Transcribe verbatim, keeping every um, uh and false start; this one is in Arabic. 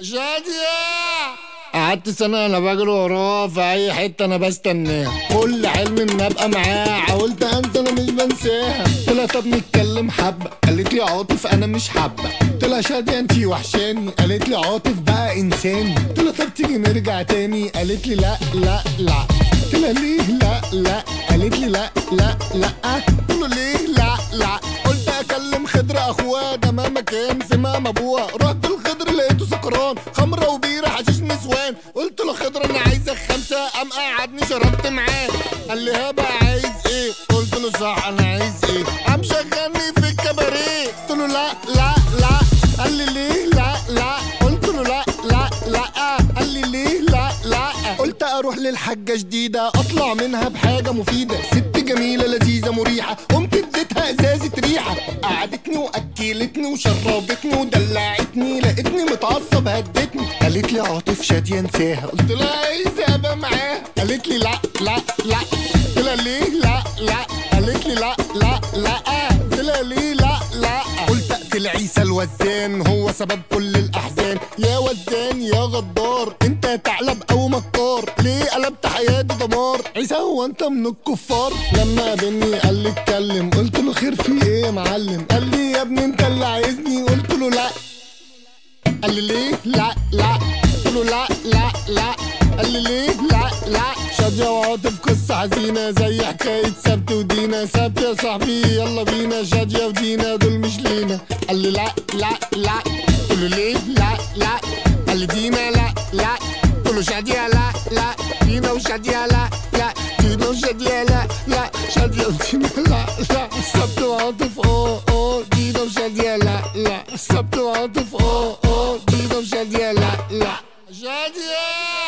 شادية. قعدت سنة أنا بجري وراه في أي حتة أنا بستناه، كل حلم إن أبقى معاه، حاولت أنسى أنا مش بنساها. قلت لها طب نتكلم حبة، قالت لي عاطف أنا مش حابة. قلت لها شادية أنتي وحشاني، قالت لي عاطف بقى إنساني. قلت لها طب تيجي نرجع تاني، قالت لي لا لا لا. قلت لها ليه لا لا، قالت لي لا لا لا. قلت له ليه لا لا، قلت أكلم خضر أخوها ده مهما كان في مقام أبوها. رحت الخضر لقيته سكران، خمرة وبيرة حشيش نسوان. قلت له خضر أنا عايزك خمسة، قام قعدني شربت معاه. قال لي هبة عايز إيه؟ قلت له صح أنا عايز إيه؟ قام شغلني في الكباريه. قلت له لا لا لا، قال لي ليه لا لا؟ قلت له لا لا لا، قال لي ليه لا لا؟ قلت اروح للحاجة جديدة اطلع منها بحاجة مفيدة، ست جميلة لذيذة مريحة. قمت اديتها ازازة ريحة، قعدتني واكلتني وشربتني ودلعتني، لقيتني متعصب هدتني. قالت لي عاطف شادية انساها، قلت لها عايزة ابقى معاها. قالت لي لا لا لا، قلت لها ليه لا لا؟ قالت لي لا لا لا، قلت لها ليه لا لا؟ قلت اقتل عيسى الوزان هو سبب كل الاحزان. يا وزان يا غدار انت ثعلب او مكار، ليه قلبت حياتي دمار؟ عيسى هو انت من الكفار؟ لما قابلني قال لي اتكلم، قلت له خير في ايه يا معلم؟ قال لي يا ابني انت اللي عايزني، قلت له لا. قال لي ليه لا لا؟ قلت له لا لا لا. قال لي ليه لا لا؟ شادية وعاطف قصة حزينة زي حكاية سبت ودينا. سبت يا صاحبي يلا بينا، شادية ودينا دول مش لينا. قال لي لا لا لا، قلت له ليه لا لا؟ قال لي دينا لا لا، قلت له شادية لا لا. دينا وشادية لا لا، دينا وشادية لا لا، شادية ودينا لا لا. سبت وعاطف اه اه، دينا وشادية لا لا. سبت وعاطف اه اه، دينا وشادية لا لا. شادية.